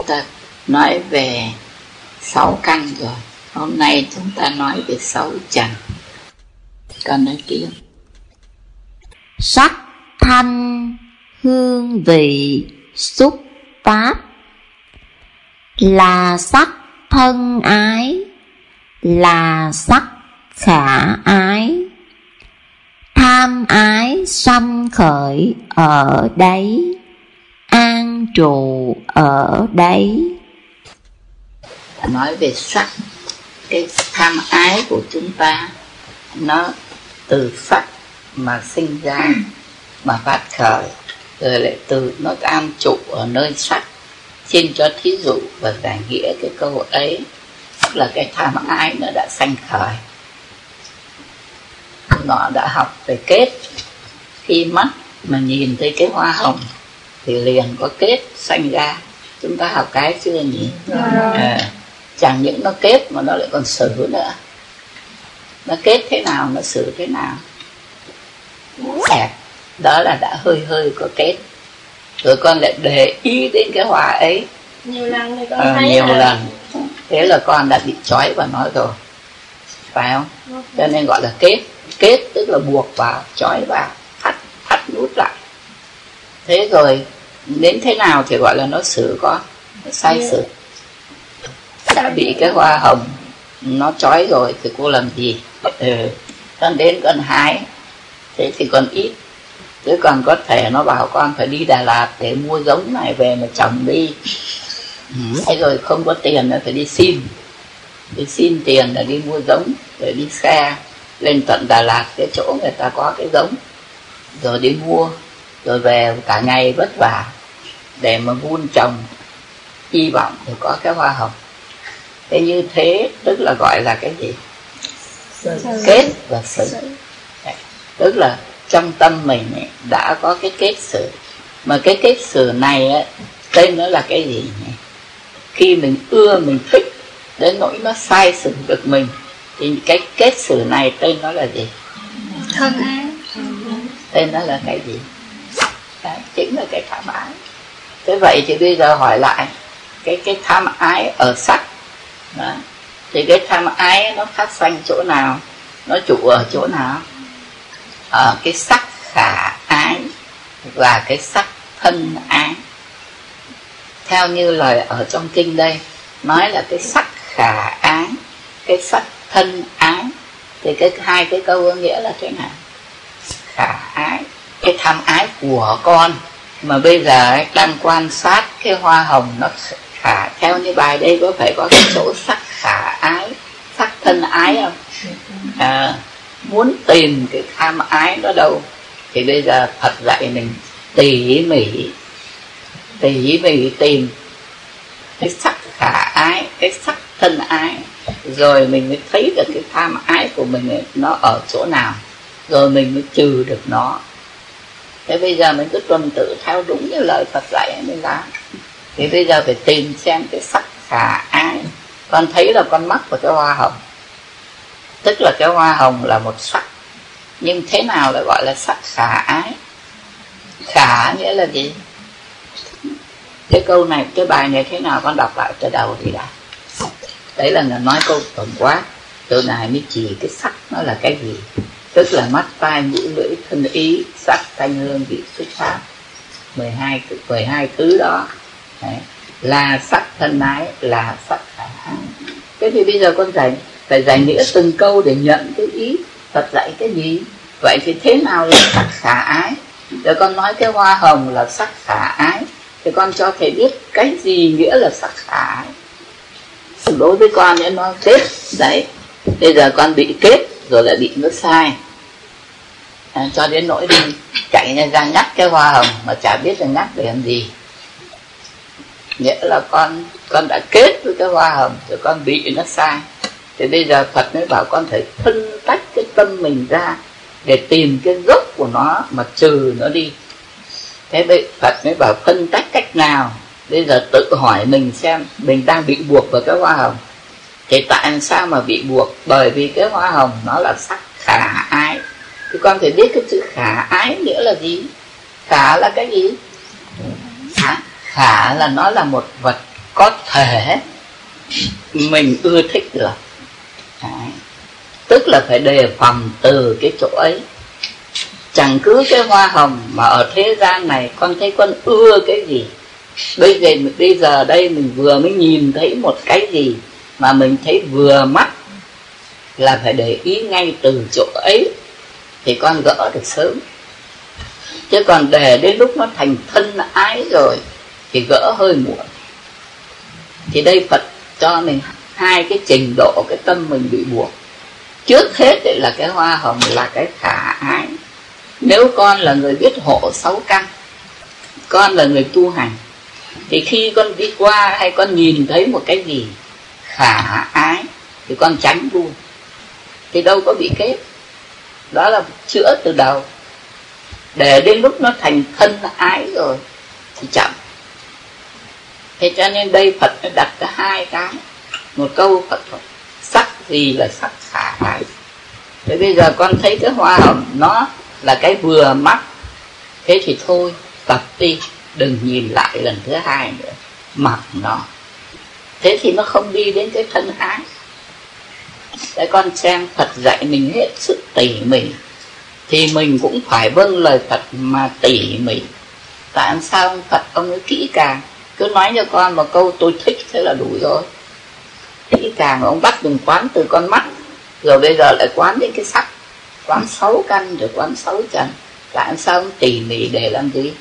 ta nói về 6 căn rồi. Hôm nay chúng ta nói về 6 trần. Con nói tiếp. Sắc, thanh, hương, vị, xúc, pháp. Là sắc thân ái, là sắc khả ái. Tham ái sanh khởi ở đấy, an trụ ở đấy. Nói về sắc, cái tham ái của chúng ta nó từ sắc mà sinh ra, mà phát khởi, rồi lại từ nó an trụ ở nơi sắc. Xin cho thí dụ và giải nghĩa cái câu ấy, tức là cái tham ái nó đã sanh khởi, nó đã học về kết. Khi mắt mà nhìn thấy cái hoa hồng thì liền có kết sanh ra. Chúng ta học cái chưa nhỉ? Chẳng những nó kết mà nó lại còn xử nữa. Nó kết thế nào, nó xử thế nào. Đó là đã hơi hơi có kết. Rồi con lại để ý đến cái hoa ấy nhiều lần thì con thấy nhiều lần. Thế là con đã bị trói vào nó rồi, phải không? Cho nên gọi là kết. Kết tức là buộc vào, trói vào, thắt nút lại. Thế rồi đến thế nào thì gọi là nó xử con, nó sai sự. Đã bị cái hoa hồng nó trói rồi thì cô làm gì? Con đến con hái, thế thì còn ít. Chứ còn có thể nó bảo con phải đi Đà Lạt để mua giống này về mà trồng đi. Thế rồi không có tiền nữa phải đi xin tiền để đi mua giống, rồi đi xe lên tận Đà Lạt cái chỗ người ta có cái giống, rồi đi mua, rồi về cả ngày vất vả để mà vun trồng, hy vọng thì có cái hoa hồng. Thế như thế tức là gọi là cái gì? Kết và xử. Tức là trong tâm mình ấy, đã có cái kết xử. Mà cái kết xử này ấy, tên nó là cái gì nhỉ? Khi mình ưa, mình thích đến nỗi nó sai xử được mình thì cái kết xử này tên nó là gì? Thân ái. Tên nó là cái gì? Đấy, chính là cái tham ái. Thế vậy thì bây giờ hỏi lại, cái tham ái ở sắc đó, thì cái tham ái nó phát sanh chỗ nào, nó trụ ở chỗ nào? Ở cái sắc khả ái và cái sắc thân ái. Theo như lời ở trong kinh đây nói là cái sắc khả ái, cái sắc thân ái, thì cái hai cái câu nghĩa là thế nào? Khả ái, cái tham ái của con mà bây giờ ấy, đang quan sát cái hoa hồng nó khả, theo như bài đây có phải có cái chỗ sắc khả ái, sắc thân ái không? Muốn tìm cái tham ái đó đâu thì bây giờ Phật dạy mình tỉ mỉ tìm cái sắc khả ái, cái sắc thân ái, rồi mình mới thấy được cái tham ái của mình ấy, nó ở chỗ nào, rồi mình mới trừ được nó. Thế bây giờ mình cứ tuần tự theo đúng như lời Phật dạy mình làm. Thì bây giờ phải tìm xem cái sắc khả ái. Con thấy là con mắc vào cái hoa hồng, tức là cái hoa hồng là một sắc, nhưng thế nào lại gọi là sắc khả ái? Khả nghĩa là gì? Cái câu này, cái bài này thế nào con đọc lại từ đầu thì đã. Đấy là nói câu tổng quát. Câu này mới chỉ cái sắc nó là cái gì. Tức là mắt, tai, mũi, lưỡi, thân, ý, sắc, thanh, hương, vị, xúc, pháp. 12 thứ đó. Đấy. Là sắc thân ái, là sắc khả ái. Thế thì bây giờ con phải giải nghĩa từng câu để nhận cái ý Phật dạy cái gì. Vậy thì thế nào là sắc khả ái? Rồi con nói cái hoa hồng là sắc khả ái, thì con cho thầy biết cái gì nghĩa là sắc khả ái. Đối với con ấy nó kết đấy, bây giờ con bị kết rồi lại bị nó sai, cho đến nỗi đi chạy ra nhắc cái hoa hồng mà chả biết là nhắc để làm gì. Nghĩa là con đã kết với cái hoa hồng rồi con bị nó sai. Thì bây giờ Phật mới bảo con phải phân tách cái tâm mình ra để tìm cái gốc của nó mà trừ nó đi. Thế bây Phật mới bảo phân tách cách nào. Bây giờ tự hỏi mình xem mình đang bị buộc vào cái hoa hồng. Thì tại sao mà bị buộc? Bởi vì cái hoa hồng nó là sắc khả ái. Thì con phải biết cái chữ khả ái nghĩa là gì. Khả là cái gì? Khả là nó là một vật có thể mình ưa thích được. Đấy. Tức là phải đề phòng từ cái chỗ ấy. Chẳng cứ cái hoa hồng mà ở thế gian này con thấy con ưa cái gì. Bây giờ đây mình vừa mới nhìn thấy một cái gì mà mình thấy vừa mắt là phải để ý ngay từ chỗ ấy thì con gỡ được sớm. Chứ còn để đến lúc nó thành thân ái rồi thì gỡ hơi muộn. Thì đây Phật cho mình hai cái trình độ cái tâm mình bị buộc. Trước hết là cái hoa hồng là cái khả ái. Nếu con là người biết hộ 6 căn, con là người tu hành, thì khi con đi qua hay con nhìn thấy một cái gì khả ái thì con tránh luôn, thì đâu có bị kết. Đó là chữa từ đầu. Để đến lúc nó thành thân ái rồi thì chậm. Thế cho nên đây Phật nó đặt ra hai cái. Một câu Phật nói, sắc gì là sắc khả ái. Thế bây giờ con thấy cái hoa hồng nó là cái vừa mắt, thế thì thôi tập đi, đừng nhìn lại lần thứ hai nữa, mặc nó. Thế thì nó không đi đến cái thân ái. Để con xem Phật dạy mình hết sức tỉ mỉ, thì mình cũng phải vâng lời Phật mà tỉ mỉ. Tại sao Phật ông ấy kỹ càng, cứ nói cho con một câu tôi thích thế là đủ rồi. Kỹ càng ông bắt mình quán từ con mắt, rồi bây giờ lại quán đến cái sắc, quán 6 căn rồi quán 6 trần. Tại sao ông tỉ mỉ để làm gì?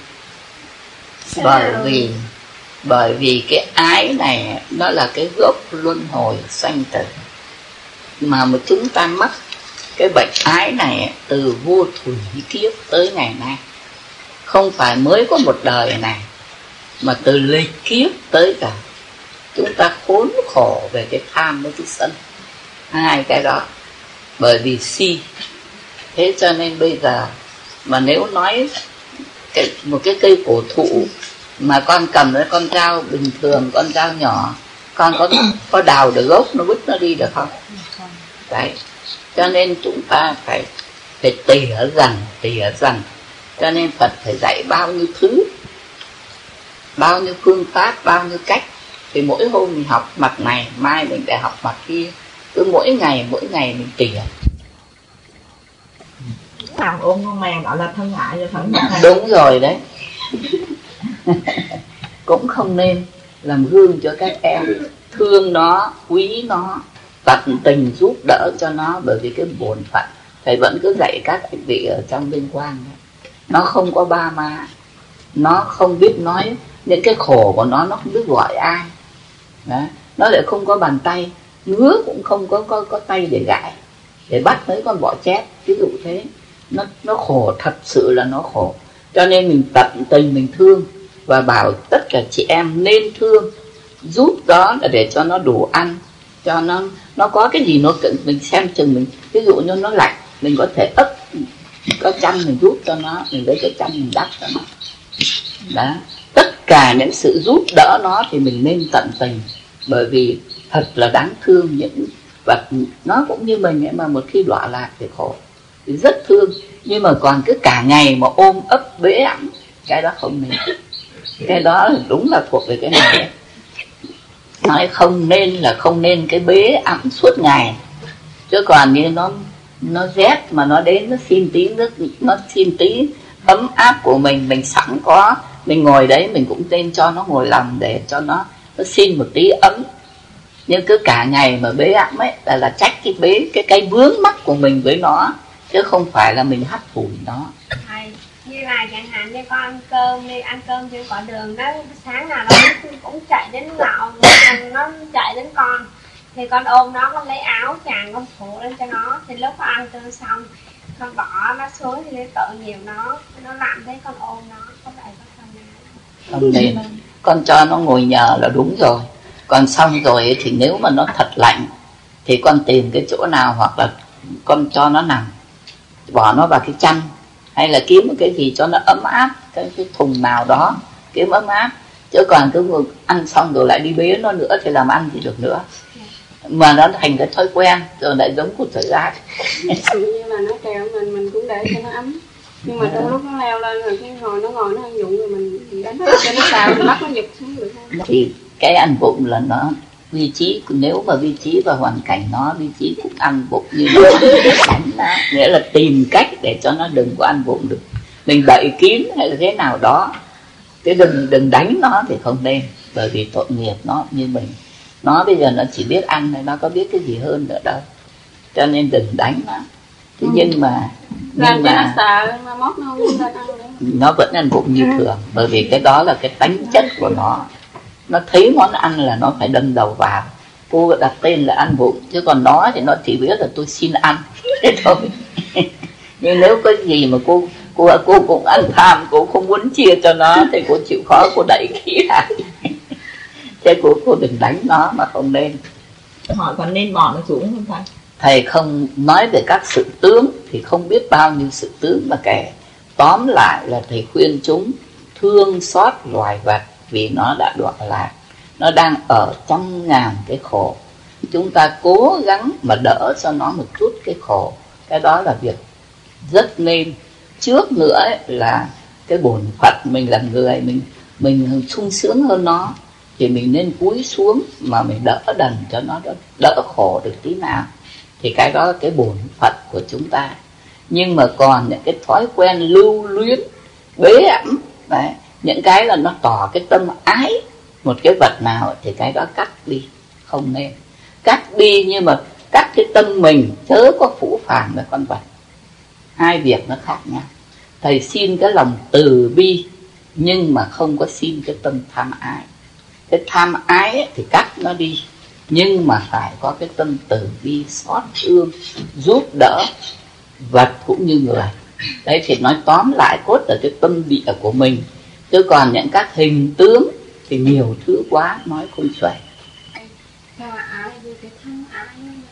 Bởi vì cái ái này nó là cái gốc luân hồi sanh tử. Mà chúng ta mắc cái bệnh ái này từ vô thủy kiếp tới ngày nay. Không phải mới có một đời này, mà từ lịch kiếp tới cả. Chúng ta khốn khổ về cái tham với cái sân, hai cái đó. Bởi vì si. Thế cho nên bây giờ mà nếu nói một cái cây cổ thụ mà con cầm nó, con dao bình thường, con dao nhỏ, con có đào được gốc nó vứt nó đi được không? Đấy. Cho nên chúng ta phải tỉa dần. Cho nên Phật phải dạy bao nhiêu thứ, bao nhiêu phương pháp, bao nhiêu cách. Thì mỗi hôm mình học mặt này, mai mình lại học mặt kia. Cứ mỗi ngày mình tỉa. Nào ôm con mèo gọi là thân hại rồi thân hại. Đúng rồi đấy. Cũng không nên làm gương cho các em, thương nó, quý nó, tận tình giúp đỡ cho nó. Bởi vì cái bổn phận thầy vẫn cứ dạy các anh vị ở trong Liên Quan đó. Nó không có ba má, nó không biết nói những cái khổ của nó không biết gọi ai đó. Nó lại không có bàn tay, ngứa cũng không có tay để gãi, để bắt mấy con bọ chét, ví dụ thế. Nó khổ, thật sự là nó khổ. Cho nên mình tận tình mình thương, và bảo tất cả chị em nên thương, giúp đó là để cho nó đủ ăn, cho nó có cái gì nó cần mình xem chừng mình. Ví dụ như nó lạnh, mình có thể ấp có chăn mình giúp cho nó, mình lấy cái chăn mình đắp cho nó đó. Tất cả những sự giúp đỡ nó thì mình nên tận tình. Bởi vì thật là đáng thương những vật. Nó cũng như mình ấy, mà một khi đọa lạc thì khổ, thì rất thương. Nhưng mà còn cứ cả ngày mà ôm ấp bế ẵm, cái đó không nên. Cái đó đúng là thuộc về cái này đấy. Nói không nên cái bế ẵm suốt ngày. Chứ còn như nó rét mà nó đến, nó xin tí nước, nó xin tí ấm áp của mình sẵn có, mình ngồi đấy mình cũng nên cho nó ngồi lòng để cho nó xin một tí ấm. Nhưng cứ cả ngày mà bế ẵm ấy là trách cái vướng mắc của mình với nó, chứ không phải là mình hắt hủi nó. Như là chẳng hạn như con ăn cơm đi, ăn cơm trên quả đường đó, sáng nào nó cũng chạy đến nọ, nó chạy đến con, thì con ôm nó, con lấy áo chàng con phủ lên cho nó. Thì lúc con ăn cơm xong con bỏ nó xuống thì tội nghiệp nó làm thế, con ôm nó, có vậy không nên. Con cho nó ngồi nhờ là đúng rồi. Còn xong rồi thì nếu mà nó thật lạnh thì con tìm cái chỗ nào, hoặc là con cho nó nằm, bỏ nó vào cái chăn, hay là kiếm một cái gì cho nó ấm áp, cái thùng nào đó kiếm ấm áp. Chứ còn cứ ăn xong rồi lại đi bế nó nữa thì làm ăn gì được nữa. Mà nó thành cái thói quen rồi lại giống của thời gian. Như là nó treo mình cũng để cho nó ấm. Nhưng mà trong lúc nó leo lên rồi cái nó ngồi nó ăn dụng, rồi mình đánh cho nó xào, mình bắt nó giật xuống được không? Cái ăn vụng là nó vi trí, nếu mà vi trí và hoàn cảnh nó, vi trí cũng ăn vụng như nó đánh nó, nghĩa là tìm cách để cho nó đừng có ăn vụng được. Mình đậy kín hay là thế nào đó, cái đừng đánh nó thì không nên, bởi vì tội nghiệp nó như mình. Nó bây giờ nó chỉ biết ăn này, nó có biết cái gì hơn nữa đâu, cho nên đừng đánh nó. Thế nhưng mà làm cho nó sợ mà mốt nó không lên ăn nữa. Nó vẫn ăn vụng như thường, bởi vì cái đó là cái tánh chất của nó. Nó thấy món ăn là nó phải đâm đầu vào. Cô đặt tên là ăn vụng, chứ còn nó thì nó chỉ biết là tôi xin ăn thế thôi. Nhưng nếu có gì mà cô cũng ăn tham, cô không muốn chia cho nó thì cô chịu khó, cô đẩy kỹ lại. Chứ cô đừng đánh nó mà không nên. Họ còn nên bỏ nó xuống không thầy? Thầy không nói về các sự tướng thì không biết bao nhiêu sự tướng mà kể. Tóm lại là thầy khuyên chúng thương xót loài vật, vì nó đã đoạn lạc, nó đang ở trong ngàn cái khổ. Chúng ta cố gắng mà đỡ cho nó một chút cái khổ. Cái đó là việc rất nên. Trước nữa ấy, là cái bổn phận mình làm người, mình sung sướng hơn nó, thì mình nên cúi xuống mà mình đỡ đần cho nó đỡ khổ được tí nào. Thì cái đó là cái bổn phận của chúng ta. Nhưng mà còn những cái thói quen lưu luyến, bế ẵm đấy, những cái là nó tỏ cái tâm ái một cái vật nào thì cái đó cắt đi, không nên. Cắt đi, nhưng mà cắt cái tâm mình, chớ có phũ phàng với con vật. Hai việc nó khác nhau. Thầy xin cái lòng từ bi, nhưng mà không có xin cái tâm tham ái. Cái tham ái ấy, thì cắt nó đi, nhưng mà phải có cái tâm từ bi, xót thương, giúp đỡ vật cũng như người. Đấy thì nói tóm lại cốt là cái tâm địa của mình. Chứ còn những các hình tướng thì nhiều thứ quá, nói không xuể. Xa ái vì cái thân ái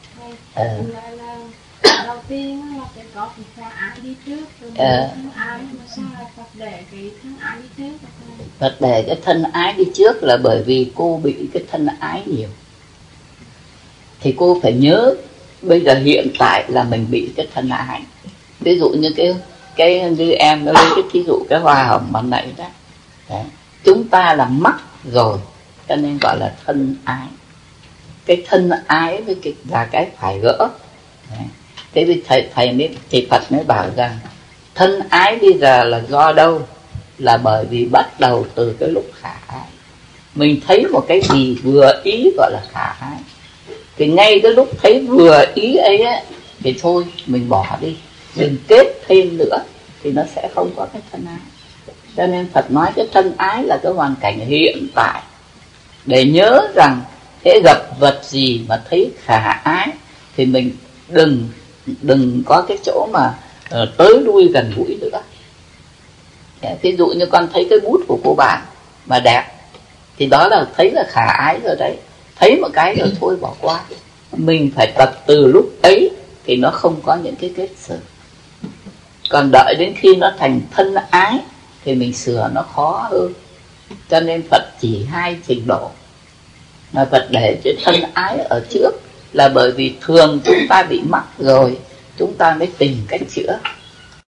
là đầu tiên là phải có cái xa ái đi trước, rồi thân ái, mà sao lại Phật để cái thân ái đi trước? Phật để cái thân ái đi trước là bởi vì cô bị cái thân ái nhiều. Thì cô phải nhớ bây giờ hiện tại là mình bị cái thân ái. Ví dụ như cái như em nó lấy cái ví dụ cái hoa hồng ban nãy đó. Đấy. Chúng ta là mắc rồi, cho nên gọi là thân ái. Cái thân ái với cái là cái phải gỡ. Đấy. Thế thì Phật mới bảo rằng thân ái bây giờ là do đâu? Là bởi vì bắt đầu từ cái lúc khả ái. Mình thấy một cái gì vừa ý gọi là khả ái. Thì ngay cái lúc thấy vừa ý ấy thì thôi mình bỏ đi, đừng kết thêm nữa, thì nó sẽ không có cái thân ái. Cho nên Phật nói cái thân ái là cái hoàn cảnh hiện tại, để nhớ rằng hễ gặp vật gì mà thấy khả ái thì mình đừng có cái chỗ mà tới đuôi gần gũi nữa. Ví dụ như con thấy cái bút của cô bạn mà đẹp thì đó là thấy là khả ái rồi đấy. Thấy một cái rồi thôi bỏ qua. Mình phải tập từ lúc ấy thì nó không có những cái kết xử. Còn đợi đến khi nó thành thân ái thì mình sửa nó khó hơn. Cho nên Phật chỉ hai trình độ. Mà Phật để cái thân ái ở trước là bởi vì thường chúng ta bị mắc rồi, chúng ta mới tìm cách chữa.